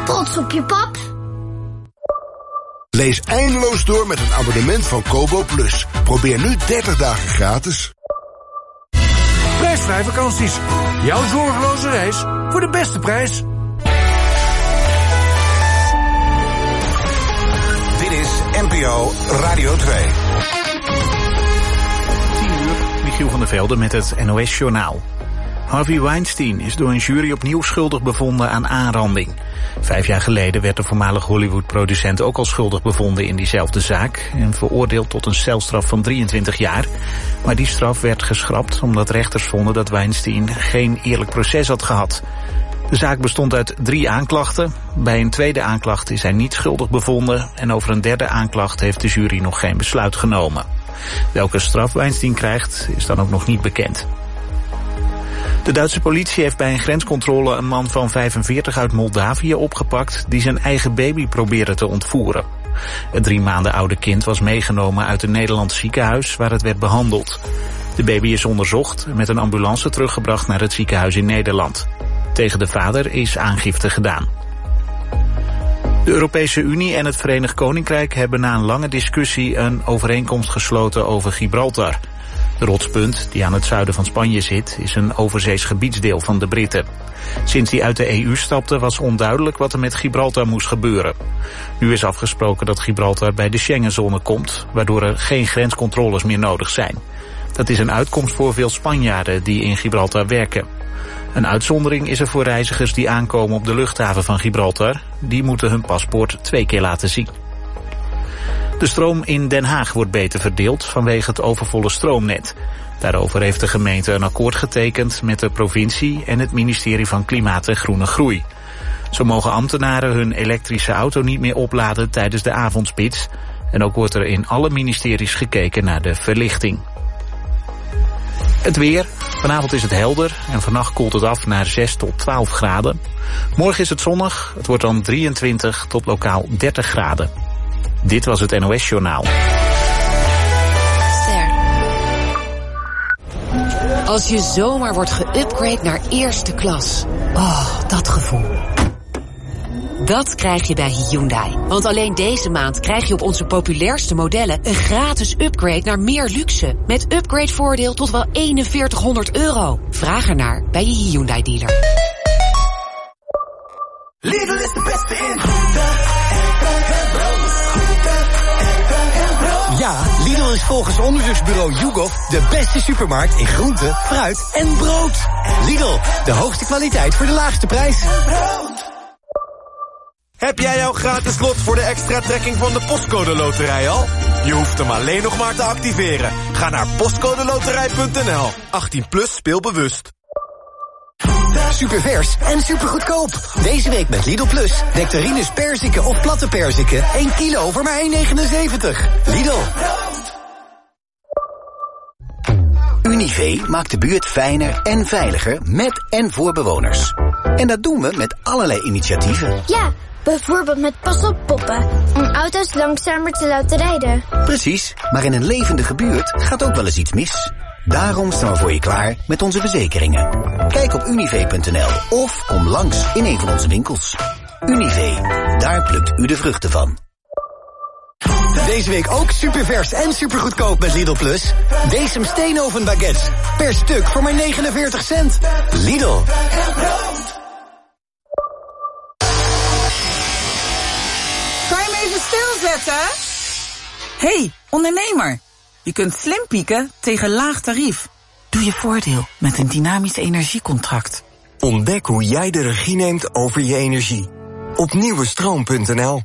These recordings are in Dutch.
Trots op je pap. Lees eindeloos door met een abonnement van Kobo Plus. Probeer nu 30 dagen gratis. Prijsvrij vakanties. Jouw zorgeloze reis voor de beste prijs. Dit is NPO Radio 2. 10 uur, Michiel van der Velde met het NOS-journaal. Harvey Weinstein is door een jury opnieuw schuldig bevonden aan aanranding. 5 jaar geleden werd de voormalig Hollywood-producent ook al schuldig bevonden in diezelfde zaak en veroordeeld tot een celstraf van 23 jaar. Maar die straf werd geschrapt omdat rechters vonden dat Weinstein geen eerlijk proces had gehad. De zaak bestond uit 3 aanklachten. Bij een tweede aanklacht is hij niet schuldig bevonden en over een derde aanklacht heeft de jury nog geen besluit genomen. Welke straf Weinstein krijgt is dan ook nog niet bekend. De Duitse politie heeft bij een grenscontrole een man van 45 uit Moldavië opgepakt die zijn eigen baby probeerde te ontvoeren. Het 3 maanden oude kind was meegenomen uit een Nederlands ziekenhuis waar het werd behandeld. De baby is onderzocht en met een ambulance teruggebracht naar het ziekenhuis in Nederland. Tegen de vader is aangifte gedaan. De Europese Unie en het Verenigd Koninkrijk hebben na een lange discussie een overeenkomst gesloten over Gibraltar. De rotspunt, die aan het zuiden van Spanje zit, is een overzees gebiedsdeel van de Britten. Sinds die uit de EU stapte was onduidelijk wat er met Gibraltar moest gebeuren. Nu is afgesproken dat Gibraltar bij de Schengenzone komt, waardoor er geen grenscontroles meer nodig zijn. Dat is een uitkomst voor veel Spanjaarden die in Gibraltar werken. Een uitzondering is er voor reizigers die aankomen op de luchthaven van Gibraltar. Die moeten hun paspoort 2 keer laten zien. De stroom in Den Haag wordt beter verdeeld vanwege het overvolle stroomnet. Daarover heeft de gemeente een akkoord getekend met de provincie en het ministerie van Klimaat en Groene Groei. Zo mogen ambtenaren hun elektrische auto niet meer opladen tijdens de avondspits. En ook wordt er in alle ministeries gekeken naar de verlichting. Het weer. Vanavond is het helder en vannacht koelt het af naar 6 tot 12 graden. Morgen is het zonnig. Het wordt dan 23 tot lokaal 30 graden. Dit was het NOS-journaal. Als je zomaar wordt geüpgrade naar eerste klas. Oh, dat gevoel. Dat krijg je bij Hyundai. Want alleen deze maand krijg je op onze populairste modellen een gratis upgrade naar meer luxe. Met upgradevoordeel tot wel €4100. Vraag ernaar bij je Hyundai dealer. Lidl is de beste in groente en brood. Ja, Lidl is volgens onderzoeksbureau YouGov de beste supermarkt in groente, fruit en brood. Lidl, de hoogste kwaliteit voor de laagste prijs. Heb jij jouw gratis lot voor de extra trekking van de Postcode Loterij al? Je hoeft hem alleen nog maar te activeren. Ga naar postcodeloterij.nl. 18 plus speelbewust. Supervers en supergoedkoop. Deze week met Lidl Plus. Nectarines perziken of platte perziken. 1 kilo voor maar €1,79. Lidl. Univé maakt de buurt fijner en veiliger met en voor bewoners. En dat doen we met allerlei initiatieven. Ja, bijvoorbeeld met pas op poppen. Om auto's langzamer te laten rijden. Precies, maar in een levendige buurt gaat ook wel eens iets mis. Daarom staan we voor je klaar met onze verzekeringen. Kijk op univé.nl of kom langs in een van onze winkels. Univé, daar plukt u de vruchten van. Deze week ook supervers en supergoedkoop met Lidl Plus. Decem steenoven baguettes. Per stuk voor maar 49 cent. Lidl. Kan je me even stilzetten? Hey, ondernemer. Je kunt slim pieken tegen laag tarief. Doe je voordeel met een dynamisch energiecontract. Ontdek hoe jij de regie neemt over je energie. Op nieuwestroom.nl.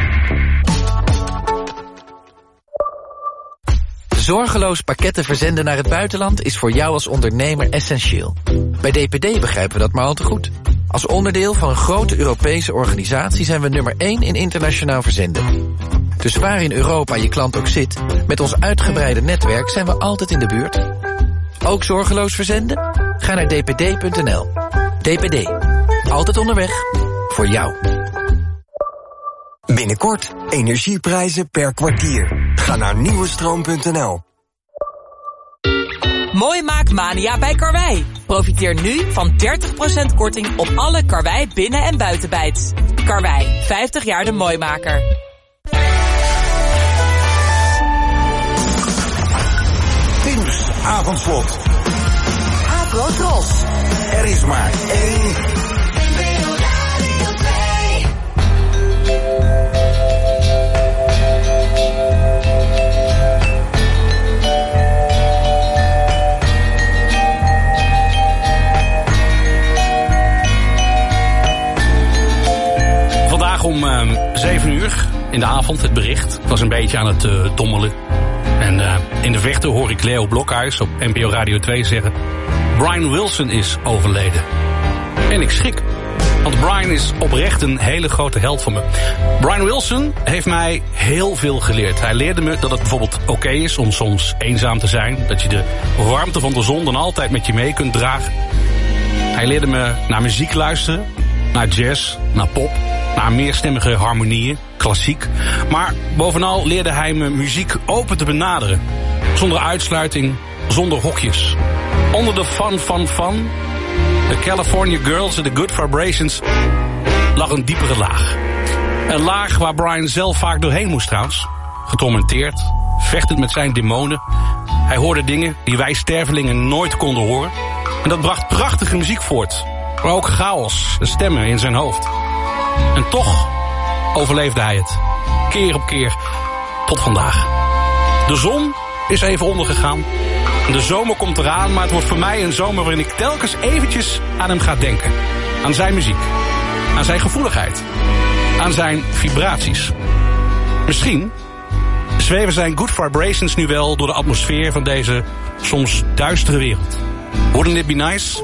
Zorgeloos pakketten verzenden naar het buitenland is voor jou als ondernemer essentieel. Bij DPD begrijpen we dat maar al te goed. Als onderdeel van een grote Europese organisatie zijn we nummer 1 in internationaal verzenden. Dus waar in Europa je klant ook zit, met ons uitgebreide netwerk zijn we altijd in de buurt. Ook zorgeloos verzenden? Ga naar dpd.nl. DPD. Altijd onderweg. Voor jou. Binnenkort energieprijzen per kwartier. Ga naar nieuwestroom.nl. Mooi maakmania bij Karwei. Profiteer nu van 30% korting op alle Karwei binnen- en buitenbijts. Karwei, 50 jaar de Mooimaker. Tim's avondslot. Afro Tros. Er is maar één. Vandaag om 7 uur in de avond het bericht. Ik was een beetje aan het dommelen. En in de verte hoor ik Leo Blokhuis op NPO Radio 2 zeggen: Brian Wilson is overleden. En ik schrik. Want Brian is oprecht een hele grote held van me. Brian Wilson heeft mij heel veel geleerd. Hij leerde me dat het bijvoorbeeld oké is om soms eenzaam te zijn. Dat je de warmte van de zon dan altijd met je mee kunt dragen. Hij leerde me naar muziek luisteren. Naar jazz, naar pop, naar meerstemmige harmonieën, klassiek. Maar bovenal leerde hij me muziek open te benaderen. Zonder uitsluiting, zonder hokjes. Onder de fun, de California Girls en de Good Vibrations lag een diepere laag. Een laag waar Brian zelf vaak doorheen moest trouwens. Getormenteerd, vechtend met zijn demonen. Hij hoorde dingen die wij stervelingen nooit konden horen. En dat bracht prachtige muziek voort. Maar ook chaos, de stemmen in zijn hoofd. En toch overleefde hij het. Keer op keer tot vandaag. De zon is even ondergegaan. De zomer komt eraan, maar het wordt voor mij een zomer waarin ik telkens eventjes aan hem ga denken. Aan zijn muziek. Aan zijn gevoeligheid. Aan zijn vibraties. Misschien zweven zijn good vibrations nu wel door de atmosfeer van deze soms duistere wereld. Wouldn't it be nice?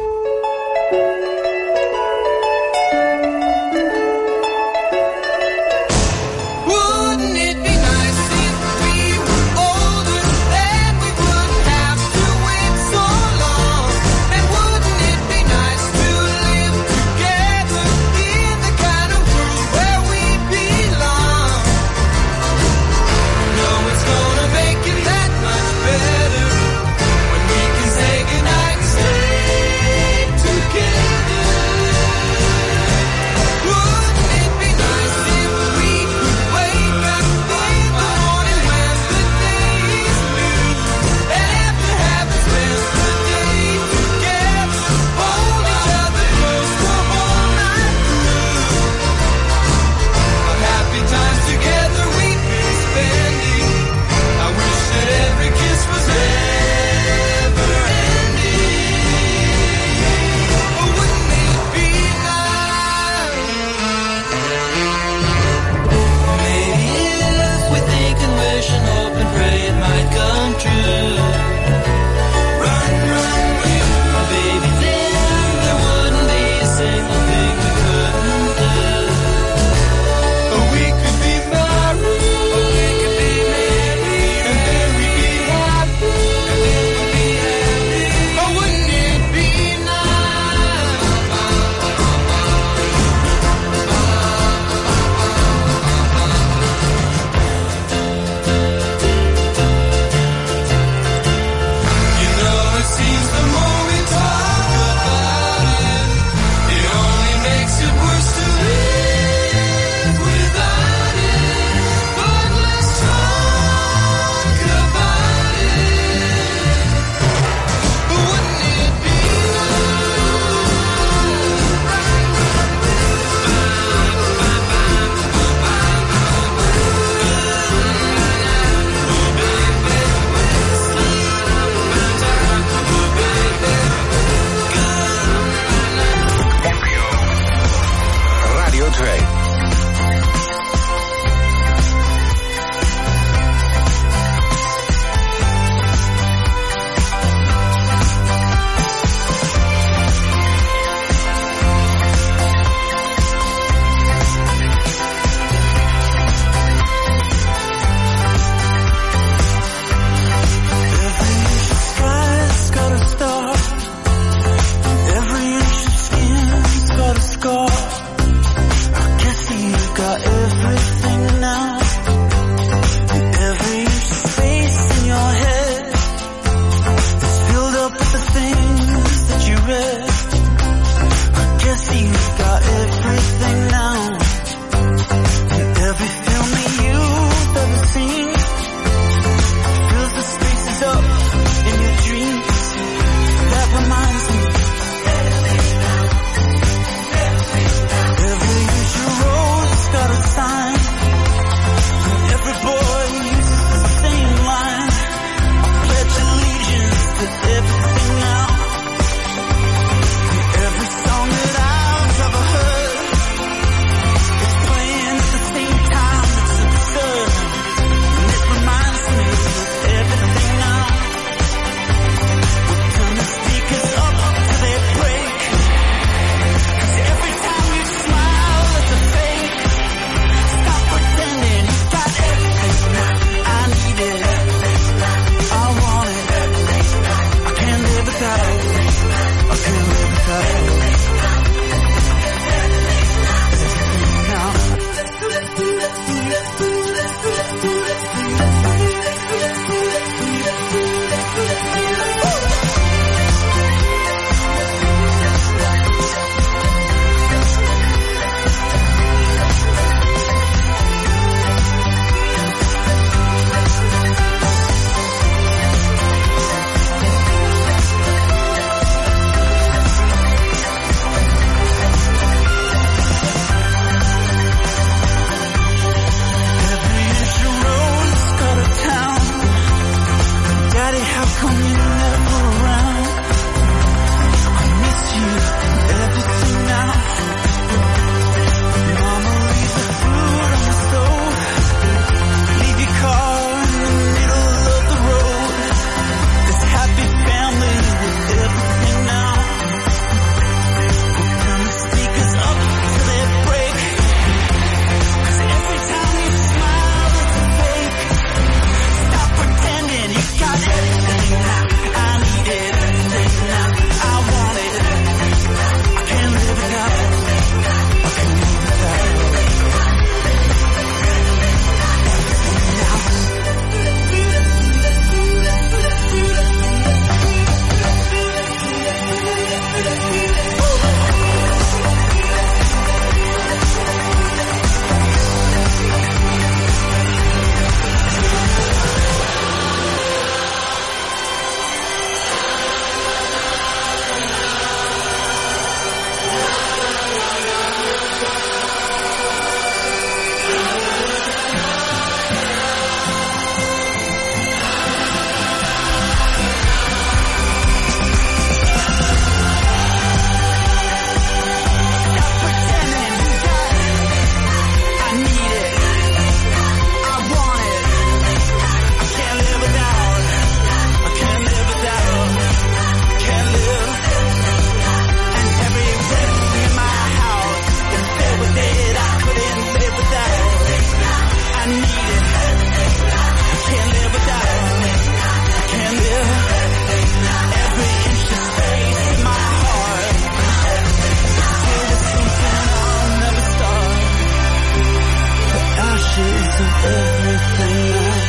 everything now,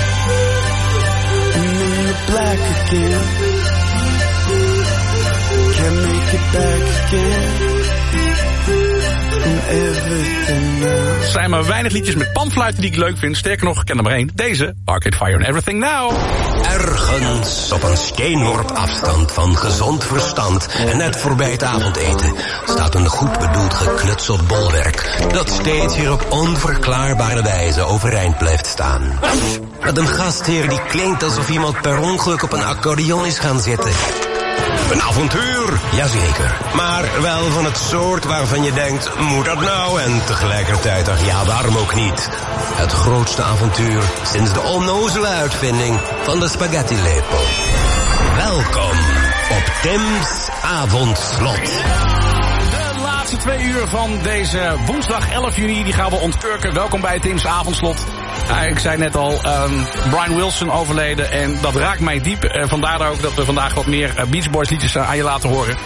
and then the black again. Can't make it back again. Er zijn maar weinig liedjes met panfluiten die ik leuk vind. Sterker nog, ik ken er maar één. Deze, Arcade Fire and Everything Now. Ergens op een steenworp afstand van gezond verstand en net voorbij het avondeten staat een goed bedoeld geknutseld bolwerk dat steeds weer op onverklaarbare wijze overeind blijft staan. Met een gastheer die klinkt alsof iemand per ongeluk op een accordeon is gaan zitten. Een avontuur, jazeker. Maar wel van het soort waarvan je denkt, moet dat nou? En tegelijkertijd, ach ja, waarom ook niet? Het grootste avontuur sinds de onnozele uitvinding van de spaghetti-lepel. Welkom op Tim's Avondslot. De laatste 2 uur van deze woensdag 11 juni, die gaan we ontkurken. Welkom bij Tim's Avondslot. Ik zei net al, Brian Wilson overleden en dat raakt mij diep. Vandaar ook dat we vandaag wat meer Beach Boys liedjes aan je laten horen.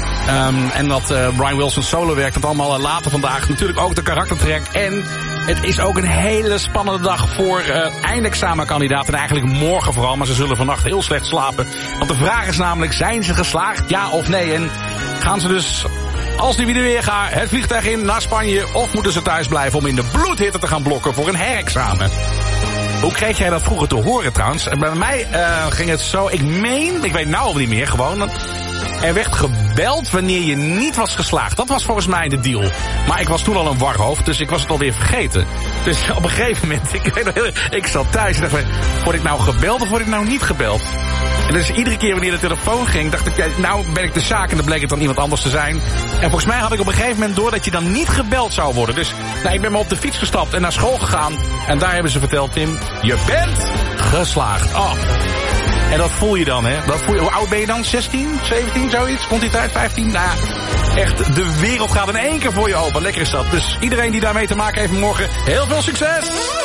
En dat Brian Wilson solo werkt, dat allemaal later vandaag. Natuurlijk ook de karaktertrack. En het is ook een hele spannende dag voor eindexamenkandidaten. En eigenlijk morgen vooral, maar ze zullen vannacht heel slecht slapen. Want de vraag is namelijk, zijn ze geslaagd, ja of nee? En gaan ze dus, als die weer gaan, het vliegtuig in naar Spanje, of moeten ze thuis blijven om in de bloedhitte te gaan blokken voor een herexamen? Hoe kreeg jij dat vroeger te horen trouwens? Bij mij ging het zo, ik weet nou al niet meer, gewoon. Er werd gebeld wanneer je niet was geslaagd. Dat was volgens mij de deal. Maar ik was toen al een warhoofd, dus ik was het alweer vergeten. Dus op een gegeven moment, ik zat thuis en dacht, word ik nou gebeld of word ik nou niet gebeld? En dus iedere keer wanneer de telefoon ging, dacht ik, nou ben ik de zaak en dan bleek het dan iemand anders te zijn. En volgens mij had ik op een gegeven moment door dat je dan niet gebeld zou worden. Dus nou, ik ben maar op de fiets gestapt en naar school gegaan. En daar hebben ze verteld, Tim, je bent geslaagd. Oh. En dat voel je dan, hè? Dat voel je, hoe oud ben je dan? 16, 17, zoiets? Komt die tijd? 15? Nou, echt, de wereld gaat in één keer voor je open. Lekker is dat. Dus iedereen die daarmee te maken heeft morgen, heel veel succes!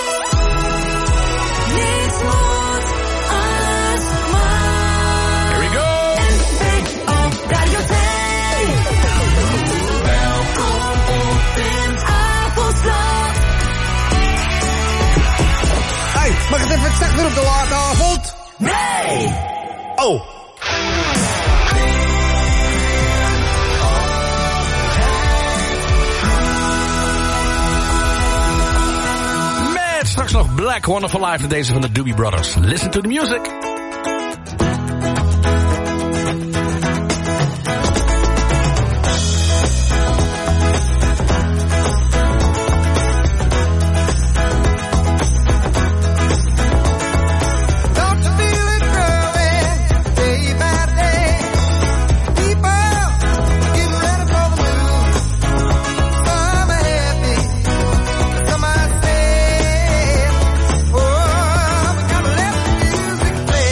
Here we go! Welkom op Tim's Avondslot. Hey, mag ik even het zeggen op de late avond? Nee! Oh. Met straks nog Black Wonderful Life, deze van de Doobie Brothers. Listen to the music. Oh,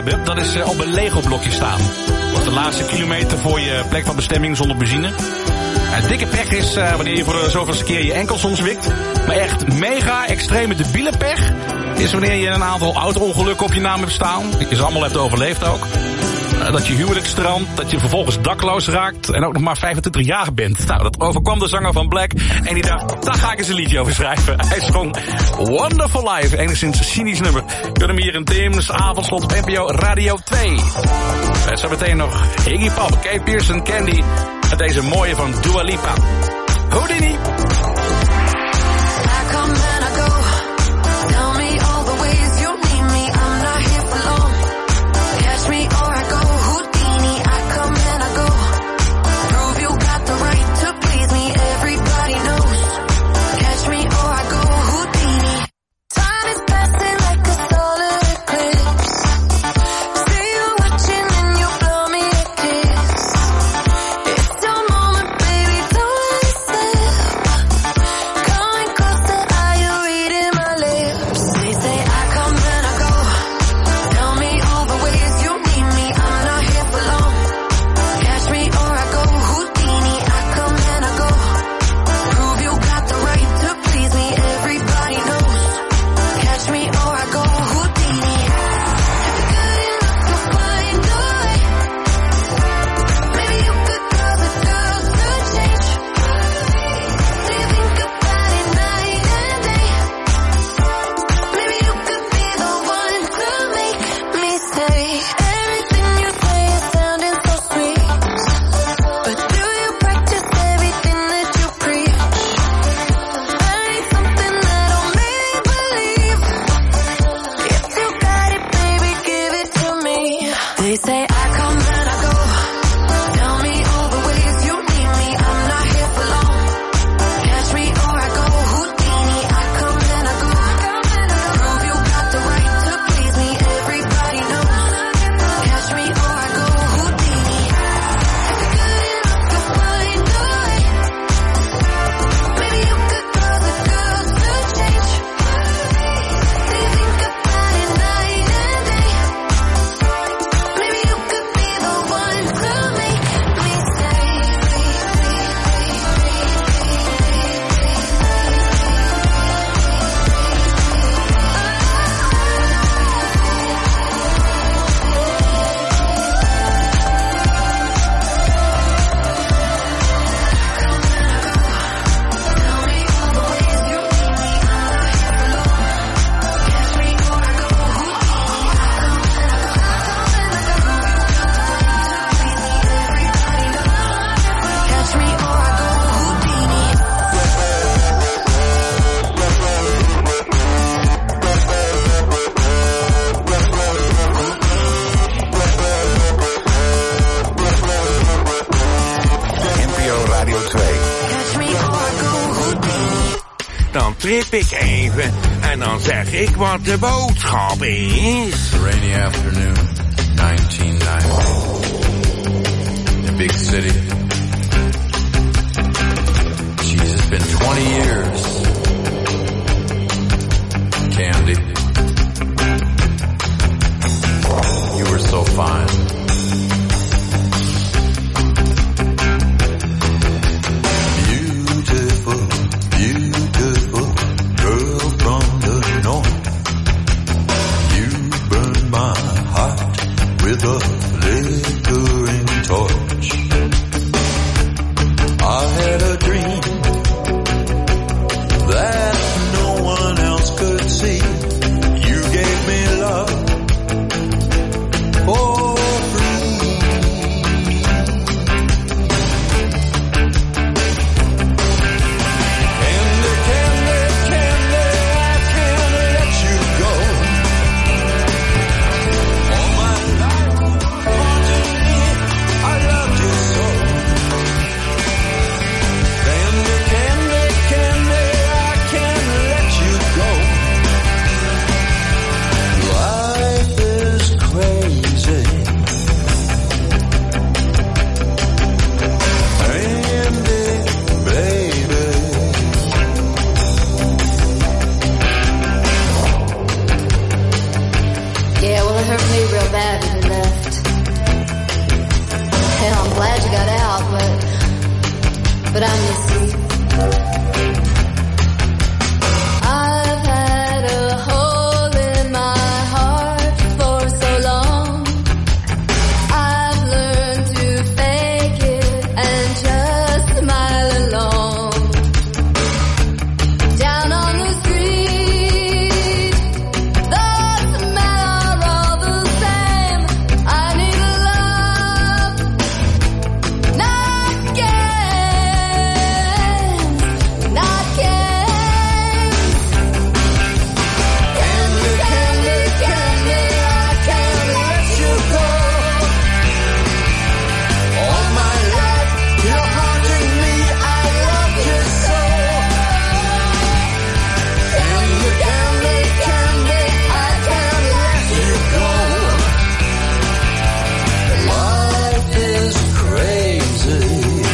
hebben, dat is op een Lego-blokje staan. Op de laatste kilometer voor je plek van bestemming zonder benzine. Dikke pech is wanneer je voor de zoveelste keer je enkel soms wikt. Maar echt mega extreme debiele pech is wanneer je een aantal auto-ongelukken op je naam hebt staan. Je ze allemaal hebt overleefd ook. Dat je huwelijk strandt, dat je vervolgens dakloos raakt en ook nog maar 25 jaar bent. Nou, dat overkwam de zanger van Black en die dacht, daar ga ik eens een liedje over schrijven. Hij zong Wonderful Life, enigszins cynisch nummer. Je hoort hem hier in Tim's avondslot op NPO Radio 2. Zo meteen nog Iggy Pop, Kate Pearson, Candy met deze mooie van Dua Lipa. Houdini! Trip ik even en dan zeg ik wat de boodschap is. Rainy afternoon, 1990. In a big city. Jeez, it's been 20 years. Candy. You were so fine. With a flickering torch, I had a dream that no one else could see. so bad when you left. Hell, I'm glad you got out, but I miss you. I've had a hole in my heart for so long. I've learned to fake it and just smile along. Down on the street, the smell all the same. I need love, not games, not games. Candy, candy, candy, I can't let you go. All my life, you're haunting me, I love you so. Candy, candy, candy, I can't let you go. Life is crazy.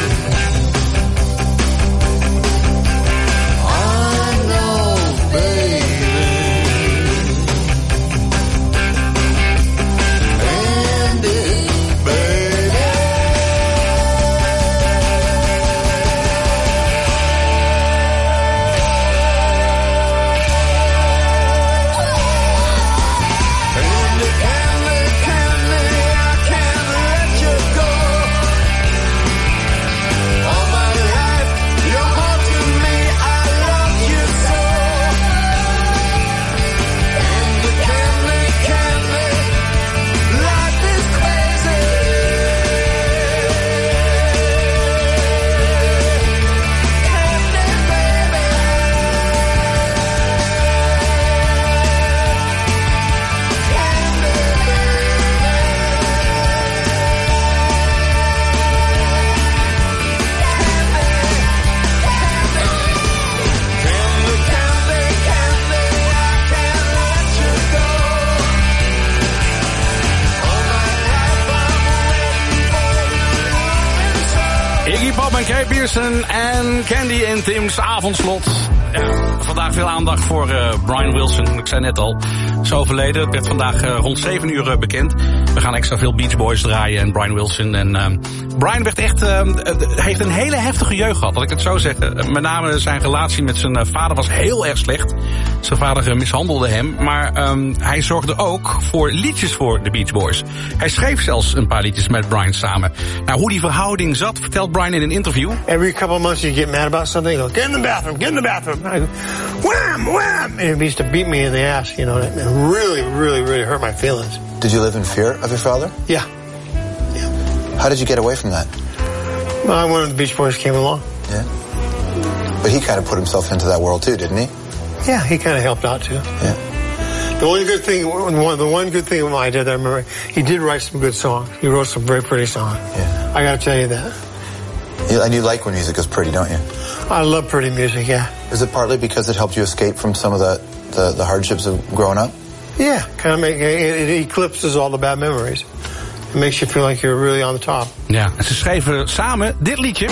I know, baby. Candy, baby. Candy, candy, candy, I can't let you go. All my life, you're haunting me, I love you so. Candy, candy, candy, life is crazy. Candy, baby. Iggy Pop en Kay Pearson en Candy in Tim's avondslot. Ja, vandaag veel aandacht voor Brian Wilson. Ik zei net al, is overleden. Het werd vandaag rond 7 uur bekend. We gaan extra veel Beach Boys draaien en Brian Wilson. En Brian werd echt, heeft een hele heftige jeugd gehad, laat ik het zo zeggen. Met name zijn relatie met zijn vader was heel erg slecht. Zijn vader mishandelde hem, maar hij zorgde ook voor liedjes voor de Beach Boys. Hij schreef zelfs een paar liedjes met Brian samen. Nou, hoe die verhouding zat, vertelt Brian in een interview. Every couple of months you get mad about something, you go, get in the bathroom, get in the bathroom. I go, wham, wham! And he used to beat me in the ass, you know, and it really, really, really hurt my feelings. Did you live in fear of your father? Yeah. How did you get away from that? Well, when the Beach Boys came along. Yeah. But he kind of put himself into that world too, didn't he? Yeah, he kind of helped out too. Yeah. The one good thing with my dad, I remember, he did write some good songs. He wrote some very pretty songs. Yeah. I got to tell you that. And you like when music is pretty, don't you? I love pretty music, yeah. Is it partly because it helped you escape from some of the hardships of growing up? Yeah, kind of it eclipses all the bad memories. It makes you feel like you're really on the top. Ja, en ze schreven samen dit liedje.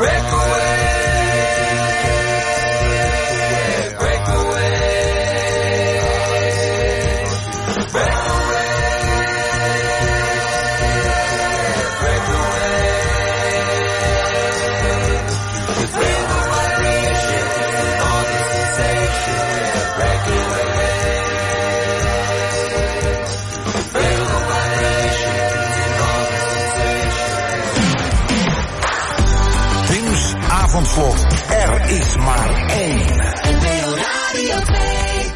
Avondslot. Er is maar één. Radio 2.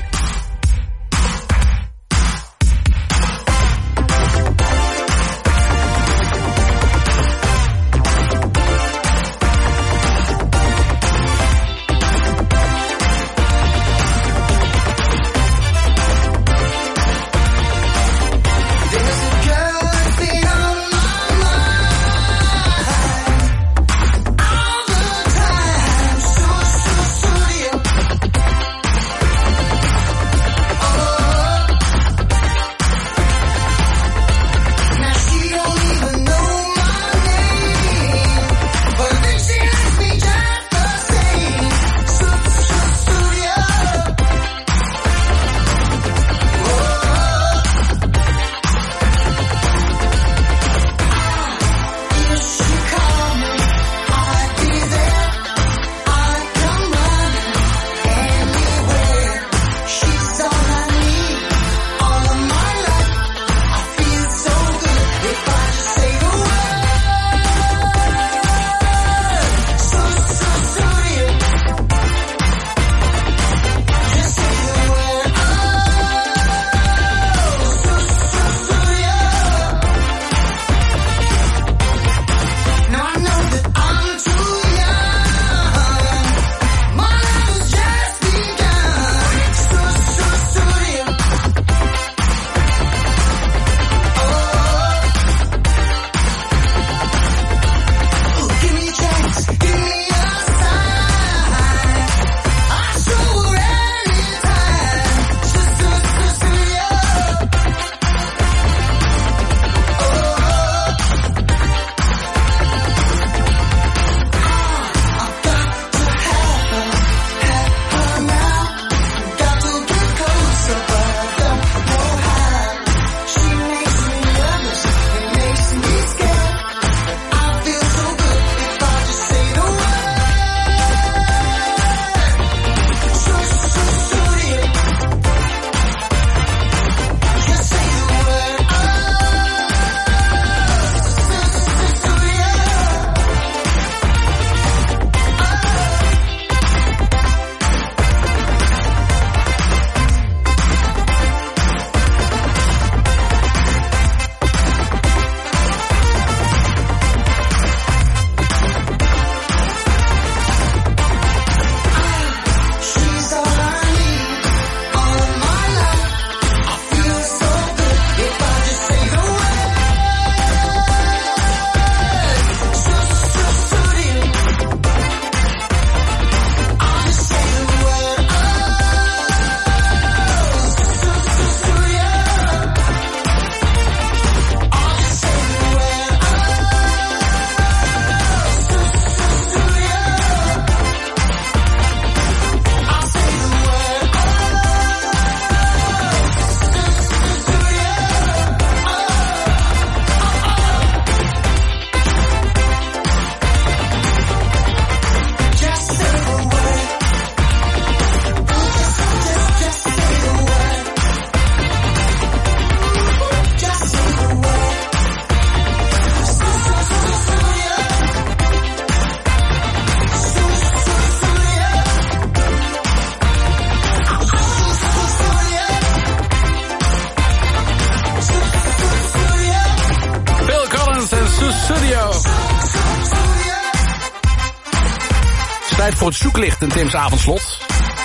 Tijd voor het zoeklicht in Tim's avondslot.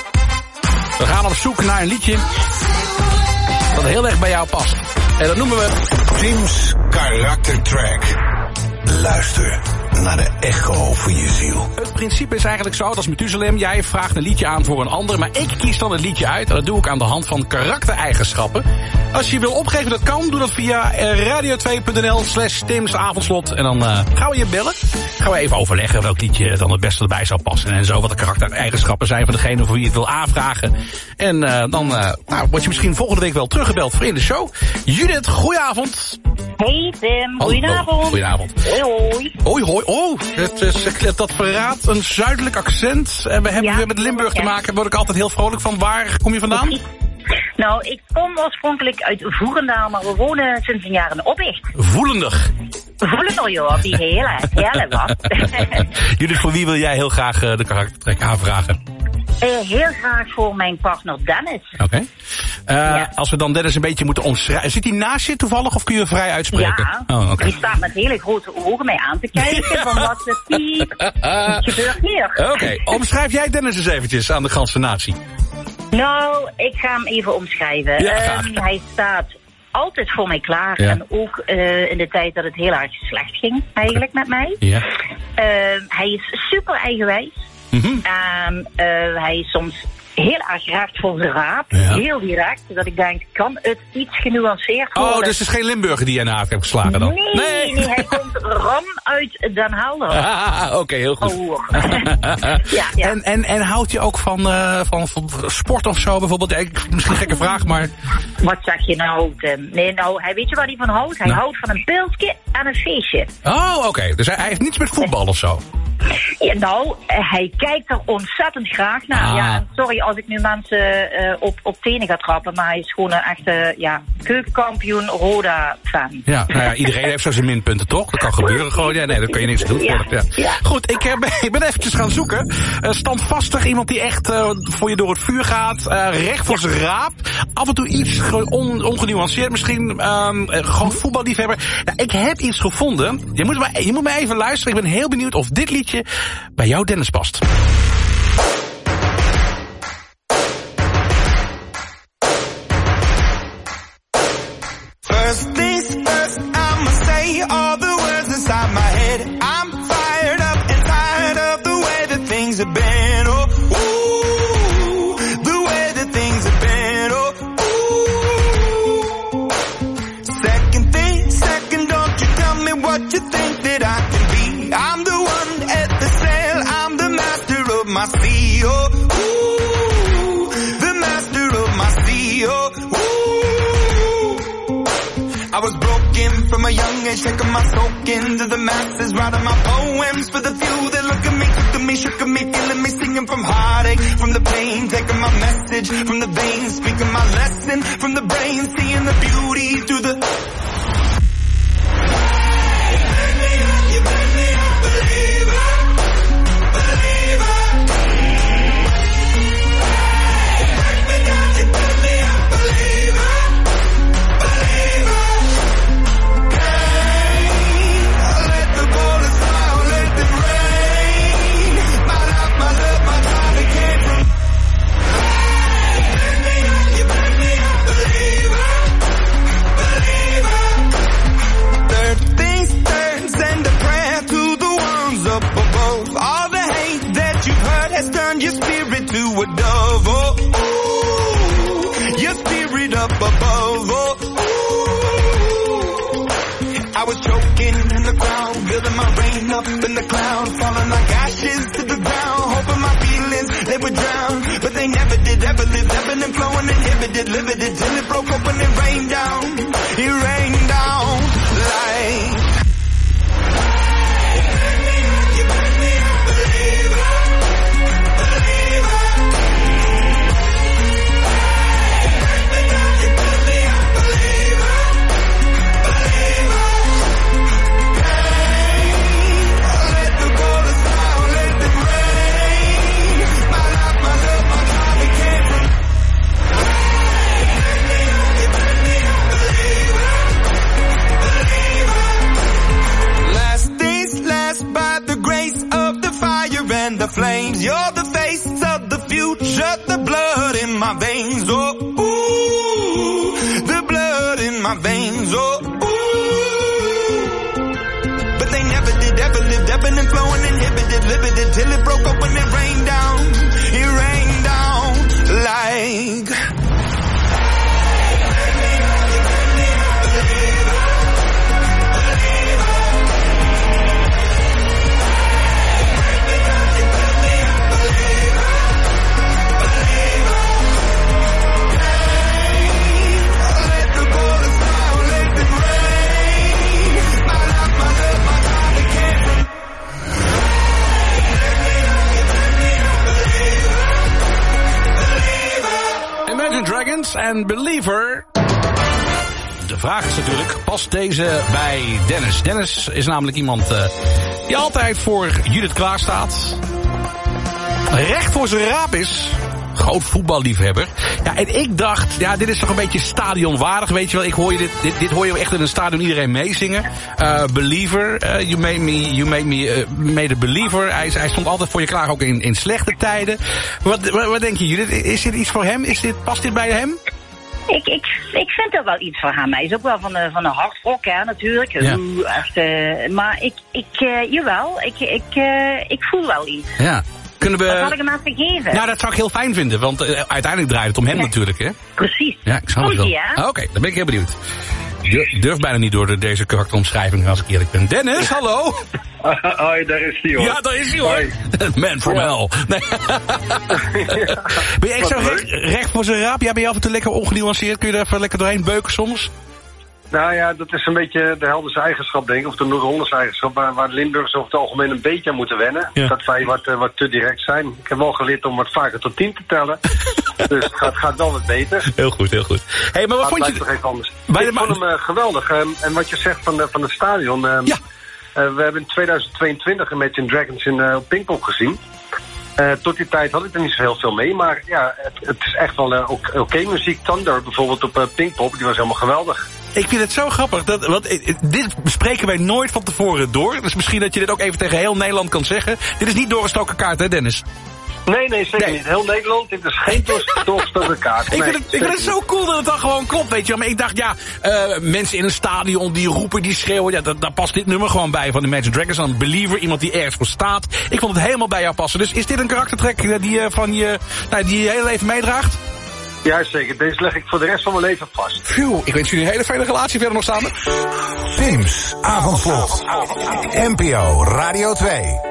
We gaan op zoek naar een liedje dat heel erg bij jou past. En dat noemen we Tim's karaktertrack. Luister luisteren naar de echo van je ziel. Het principe is eigenlijk zo, dat is Methuselem. Jij vraagt een liedje aan voor een ander, maar ik kies dan het liedje uit. En dat doe ik aan de hand van karaktereigenschappen. Als je wil opgeven, dat kan. Doe dat via radio2.nl/Tim's avondslot. En dan gaan we je bellen. Gaan we even overleggen welk liedje dan het beste erbij zou passen. En zo wat de karaktereigenschappen zijn van degene voor wie je het wil aanvragen. En dan word je misschien volgende week wel teruggebeld voor in de show. Judith, goedenavond. Hey Tim, goedenavond. Goedenavond. Hoi hoi. Hoi hoi. Oh, dat verraadt een zuidelijk accent. En we hebben weer met Limburg te maken. Daar word ik altijd heel vrolijk van. Waar kom je vandaan? Nou, ik kom oorspronkelijk uit Voerendaal, maar we wonen sinds een jaar in Oppicht. Voelendig. Voelendig, joh, die hele wat. Judith, voor wie wil jij heel graag de karaktertrek aanvragen? Heel graag voor mijn partner Dennis. Oké. Als we dan Dennis een beetje moeten omschrijven. Zit hij naast je toevallig of kun je vrij uitspreken? Ja, okay. Die staat met hele grote ogen mij aan te kijken. Van wat gebeurt hier? Oké, omschrijf jij Dennis eens eventjes aan de ganse natie. Nou, ik ga hem even omschrijven. Ja, hij staat altijd voor mij klaar. Ja. En ook in de tijd dat het heel erg slecht ging eigenlijk met mij. Ja. Hij is super eigenwijs. Mm-hmm. Hij is soms heel erg recht voor zijn raap. Ja. Heel direct. Dat ik denk, kan het iets genuanceerd worden? Oh, dus het is geen Limburger die je na hebt geslagen dan? Nee, hij komt ram uit Den Helder. Oké, heel goed. Ja. En houdt je ook van sport of zo bijvoorbeeld? Misschien een gekke vraag, maar... Wat zeg je nou, Tim? Nee, nou, weet je waar hij van houdt? Hij houdt van een pilsje en een feestje. Oh, oké. Dus hij heeft niets met voetbal of zo? Ja, nou, hij kijkt er ontzettend graag naar. Ja, sorry als ik nu mensen op tenen ga trappen, maar hij is gewoon een echte keukenkampioen Roda-fan. Ja, nou ja, iedereen heeft zo zijn minpunten, toch? Dat kan gebeuren gewoon. Ja, nee, daar kun je niks doen. Ja. Goed, ik ben eventjes gaan zoeken. Standvastig, iemand die echt voor je door het vuur gaat. Recht voor zijn raap. Af en toe iets ongenuanceerd misschien. Gewoon voetballiefhebber. Nou, ik heb iets gevonden. Je moet maar even luisteren. Ik ben heel benieuwd of dit liedje bij jou, Dennis, past. First things first, I'ma say all the words inside my head. I'm fired up and tired of the way that things have been. Oh, ooh, the way that things have been. Oh, ooh. Second, don't you tell me what you think that I can be. I'm the one at the sail, I'm the master of my sea. Oh, ooh, the master of my sea. Oh, ooh. I was broken from a young age, taking my soak into the masses, writing my poems for the few that look at me, took at me, shook at me, feeling me, singing from heartache, from the pain, taking my message from the veins, speaking my lesson from the brain, seeing the beauty through the... Your spirit to a dove, oh, ooh, your spirit up above, oh, ooh. I was choking in the crowd, building my rain up in the cloud, falling like ashes to the ground, hoping my feelings, they would drown, but they never did, ever lived, ebbing and flowing, inhibited, limited, till it broke open and rained down, it rained down like... The flames, you're the face of the future, the blood in my veins, oh, ooh, the blood in my veins, oh, ooh. But they never did, ever lived, ebbing and flowing, inhibited, limited, till it broke up when it rained down. It rained down like... Dragons en Believer. De vraag is natuurlijk, past deze bij Dennis? Dennis is namelijk iemand die altijd voor Judith klaar staat. Recht voor zijn raap is. Groot voetballiefhebber. Ja, en ik dacht, ja, dit is toch een beetje stadionwaardig, weet je wel. Ik hoor je dit hoor je echt in een stadion iedereen meezingen. Believer, you made a believer. Hij stond altijd voor je klaar, ook in slechte tijden. Wat denk je, Judith? Is dit iets voor hem? Past dit bij hem? Ik vind dat wel iets voor hem. Hij is ook wel van de hardrock, hè, natuurlijk. Ja. Maar jawel, ik voel wel iets. Ja. Kunnen we... Dat zal ik hem even geven. Nou, dat zou ik heel fijn vinden, want uiteindelijk draait het om hem natuurlijk, hè? Precies. Ja, ik snap het wel. Oké, dan ben ik heel benieuwd. Durf bijna niet door deze karakteromschrijving, als ik eerlijk ben. Dennis, hallo! Hoi, daar is hij hoor. Ja, daar is hij hoor. Man from hell. Nee. Ben je echt zo recht voor zijn raap? Ja, ben je af en toe lekker ongenuanceerd? Kun je er even lekker doorheen beuken soms? Nou ja, dat is een beetje de Helderse eigenschap, denk ik. Of de Noord-Hollandse eigenschap, waar Limburgers over het algemeen een beetje aan moeten wennen. Ja. Dat wij wat te direct zijn. Ik heb wel geleerd om wat vaker tot 10 te tellen. Dus het gaat wel wat beter. Heel goed, heel goed. Hey, maar wat vond je... toch even anders. Ik vond hem geweldig. En wat je zegt van het stadion. Ja. We hebben in 2022 een Imagine Dragons op Pinkpop gezien. Tot die tijd had ik er niet zo heel veel mee. Maar ja, het is echt wel oké muziek. Thunder bijvoorbeeld op Pinkpop, die was helemaal geweldig. Ik vind het zo grappig, want dit bespreken wij nooit van tevoren door. Dus misschien dat je dit ook even tegen heel Nederland kan zeggen. Dit is niet doorgestoken kaart, hè Dennis? Nee, zeker niet. Heel Nederland, dit is geen doorgestoken kaart. Ik vind het zo cool dat het dan gewoon klopt, weet je wel. Maar ik dacht, ja, mensen in een stadion die roepen, die schreeuwen. Ja, daar past dit nummer gewoon bij van de Imagine Dragons. Dan Believer, iemand die ergens voor staat. Ik vond het helemaal bij jou passen. Dus is dit een karaktertrek die je heel leven meedraagt? Ja, zeker. Deze leg ik voor de rest van mijn leven vast. Phew, ik wens jullie een hele fijne relatie verder nog samen. Tim's Avondvlog. NPO Radio 2.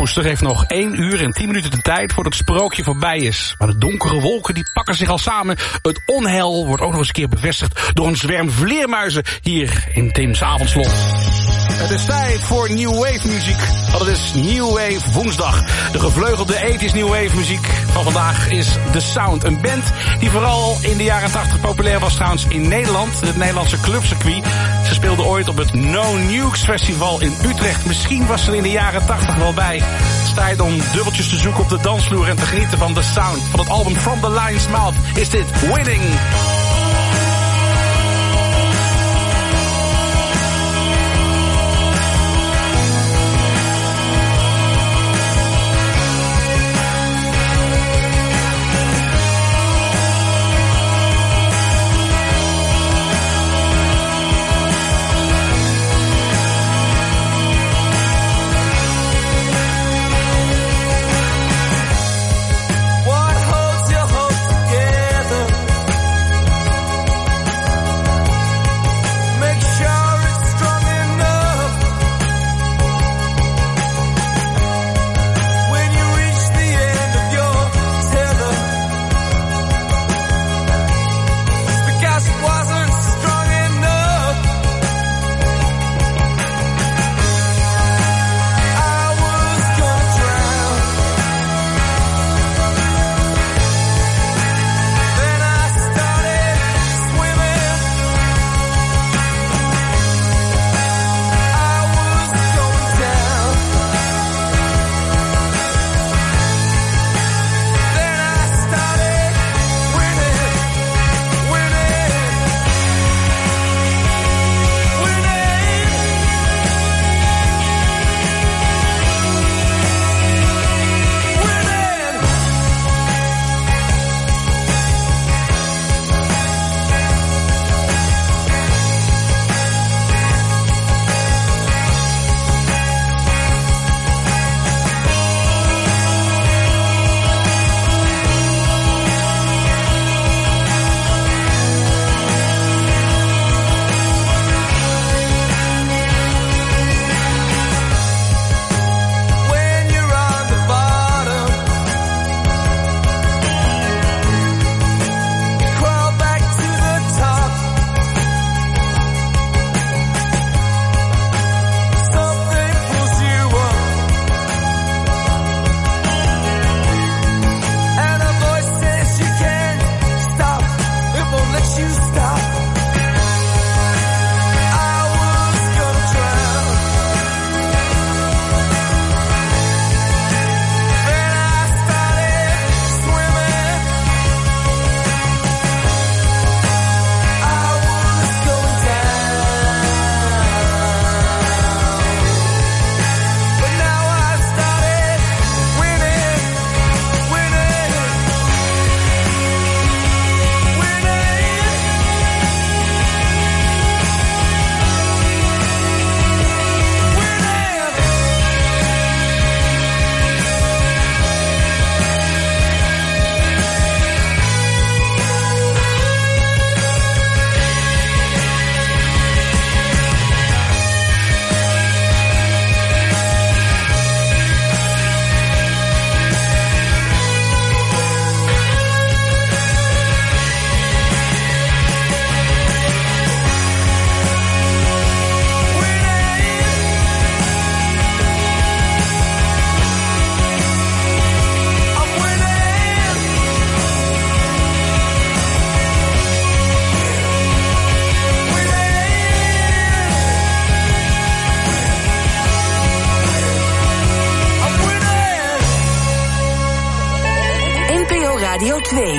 rooster heeft nog 1 uur en 10 minuten de tijd voordat het sprookje voorbij is. Maar de donkere wolken die pakken zich al samen. Het onheil wordt ook nog eens een keer bevestigd door een zwerm vleermuizen hier in Tim's Avondslot. Het is tijd voor New Wave muziek. Want het is New Wave woensdag. De gevleugelde 80s New Wave muziek van vandaag is The Sound. Een band die vooral in de jaren 80 populair was trouwens in Nederland. Het Nederlandse clubcircuit. Ze speelde ooit op het No Nukes Festival in Utrecht. Misschien was ze er in de jaren 80 wel bij. Het is tijd om dubbeltjes te zoeken op de dansvloer en te genieten van The Sound. Van het album From the Lion's Mouth is dit Winning. Radio 2.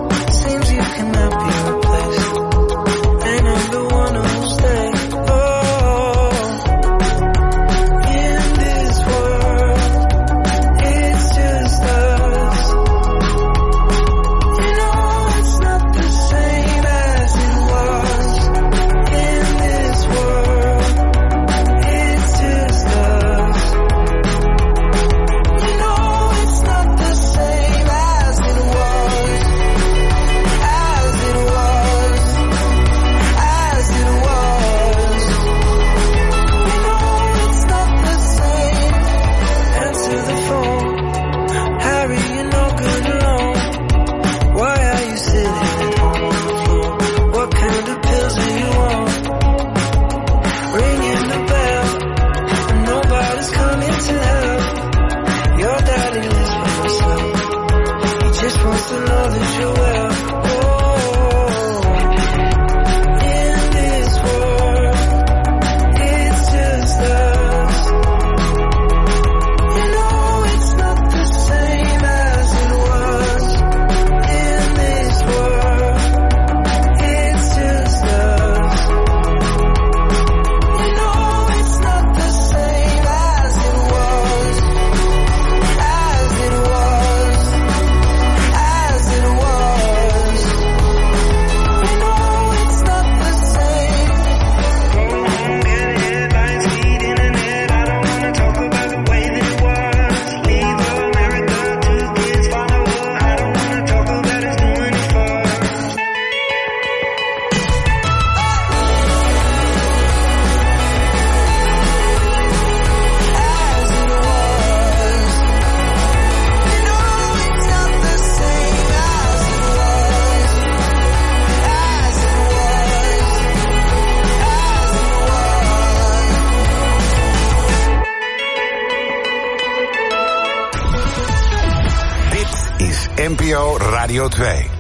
Seems you cannot be replaced, and I'm the one who'll stay. Oh. NPO Radio 2.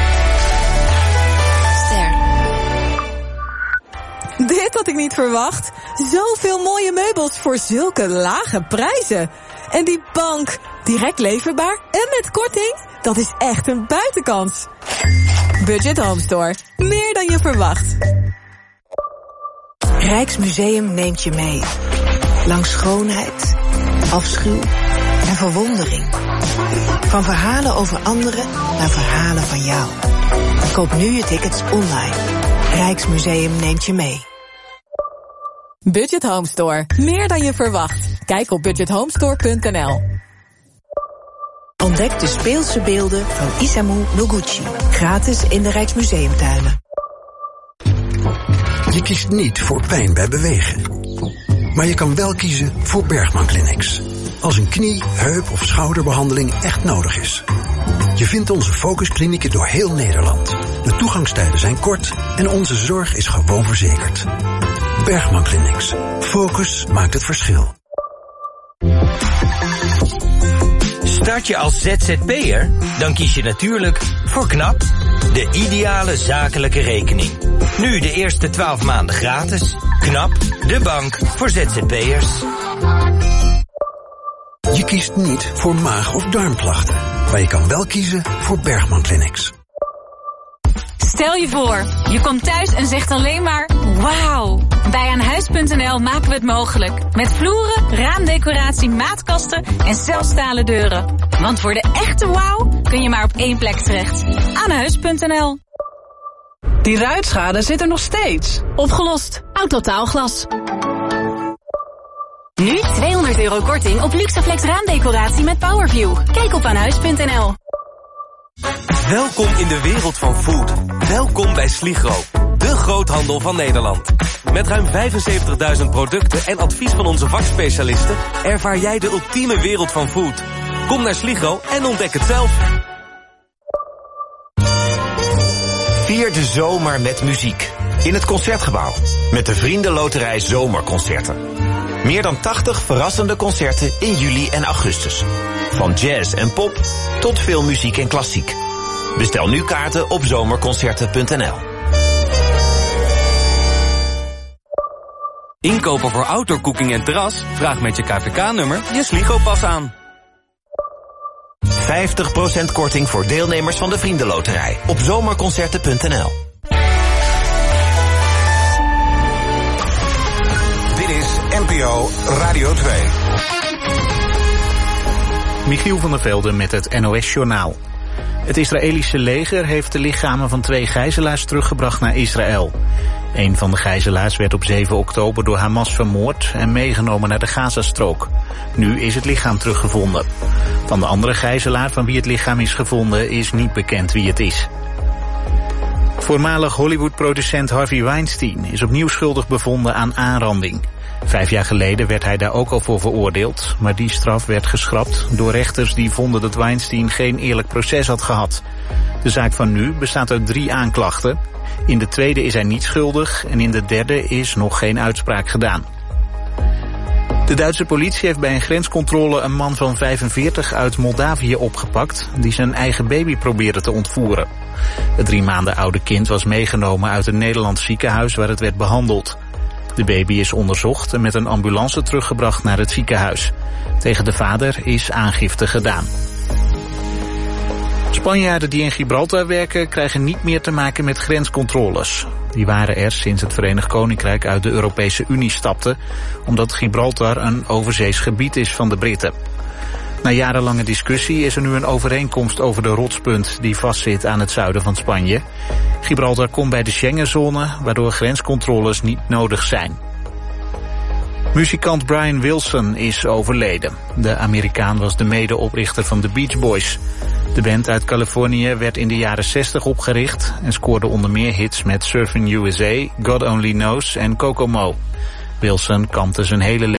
Dit had ik niet verwacht. Zoveel mooie meubels voor zulke lage prijzen. En die bank, direct leverbaar en met korting, dat is echt een buitenkans. Budget Home Store, meer dan je verwacht. Rijksmuseum neemt je mee. Langs schoonheid, afschuw en verwondering. Van verhalen over anderen naar verhalen van jou. Koop nu je tickets online. Rijksmuseum neemt je mee. Budget Home Store, meer dan je verwacht. Kijk op budgethomestore.nl. Ontdek de speelse beelden van Isamu Noguchi. Gratis in de Rijksmuseumtuinen. Je kiest niet voor pijn bij bewegen. Maar je kan wel kiezen voor Bergman Clinics. Als een knie, heup of schouderbehandeling echt nodig is. Je vindt onze focusklinieken door heel Nederland. De toegangstijden zijn kort en onze zorg is gewoon verzekerd. Bergman Clinics. Focus maakt het verschil. Start je als ZZP'er? Dan kies je natuurlijk voor KNAP, de ideale zakelijke rekening. Nu de eerste 12 maanden gratis. KNAP, de bank voor ZZP'ers. Je kiest niet voor maag- of darmklachten. Maar je kan wel kiezen voor Bergman Clinics. Stel je voor, je komt thuis en zegt alleen maar wauw. Bij Aanhuis.nl maken we het mogelijk. Met vloeren, raamdecoratie, maatkasten en zelfs stalen deuren. Want voor de echte wauw kun je maar op één plek terecht. Aanhuis.nl. Die ruitschade zit er nog steeds. Opgelost. Autotaalglas. Nu €200 korting op Luxaflex raamdecoratie met Powerview. Kijk op Aanhuis.nl. Welkom in de wereld van food. Welkom bij Sligro, de groothandel van Nederland. Met ruim 75.000 producten en advies van onze vakspecialisten ervaar jij de ultieme wereld van food. Kom naar Sligro en ontdek het zelf. Vier de zomer met muziek. In het Concertgebouw. Met de Vriendenloterij Zomerconcerten. Meer dan 80 verrassende concerten in juli en augustus. Van jazz en pop tot filmmuziek en klassiek. Bestel nu kaarten op zomerconcerten.nl. Inkopen voor outdoorcooking en terras? Vraag met je KVK-nummer je Sligo-pas aan. 50% korting voor deelnemers van de Vriendenloterij op zomerconcerten.nl. Dit is NPO Radio 2. Michiel van der Velde met het NOS-journaal. Het Israëlische leger heeft de lichamen van 2 gijzelaars teruggebracht naar Israël. Een van de gijzelaars werd op 7 oktober door Hamas vermoord en meegenomen naar de Gazastrook. Nu is het lichaam teruggevonden. Van de andere gijzelaar van wie het lichaam is gevonden is niet bekend wie het is. Voormalig Hollywood-producent Harvey Weinstein is opnieuw schuldig bevonden aan aanranding. 5 jaar geleden werd hij daar ook al voor veroordeeld, maar die straf werd geschrapt door rechters die vonden dat Weinstein geen eerlijk proces had gehad. De zaak van nu bestaat uit 3 aanklachten. In de tweede is hij niet schuldig en in de derde is nog geen uitspraak gedaan. De Duitse politie heeft bij een grenscontrole een man van 45 uit Moldavië opgepakt die zijn eigen baby probeerde te ontvoeren. Het 3 maanden oude kind was meegenomen uit een Nederlands ziekenhuis waar het werd behandeld. De baby is onderzocht en met een ambulance teruggebracht naar het ziekenhuis. Tegen de vader is aangifte gedaan. Spanjaarden die in Gibraltar werken krijgen niet meer te maken met grenscontroles. Die waren er sinds het Verenigd Koninkrijk uit de Europese Unie stapte, omdat Gibraltar een overzees gebied is van de Britten. Na jarenlange discussie is er nu een overeenkomst over de rotspunt die vastzit aan het zuiden van Spanje. Gibraltar komt bij de Schengenzone, waardoor grenscontroles niet nodig zijn. Muzikant Brian Wilson is overleden. De Amerikaan was de medeoprichter van de Beach Boys. De band uit Californië werd in de jaren 60 opgericht en scoorde onder meer hits met Surfing USA, God Only Knows en Kokomo. Wilson kampte zijn hele